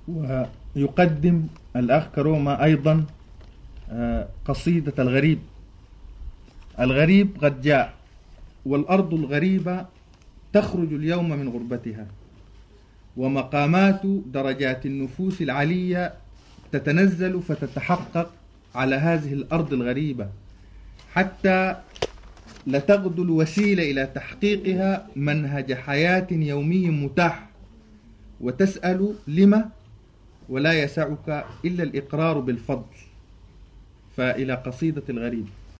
ويقدم الأخ كروما أيضا قصيدة الغريب. الغريب قد جاء، والأرض الغريبة تخرج اليوم من غربتها، ومقامات درجات النفوس العلية تتنزل فتتحقق على هذه الأرض الغريبة، حتى لتغدو الوسيلة إلى تحقيقها منهج حياة يومي متاح، وتسأل لما ولا يسعك إلا الإقرار بالفضل. فإلى قصيدة الغريب.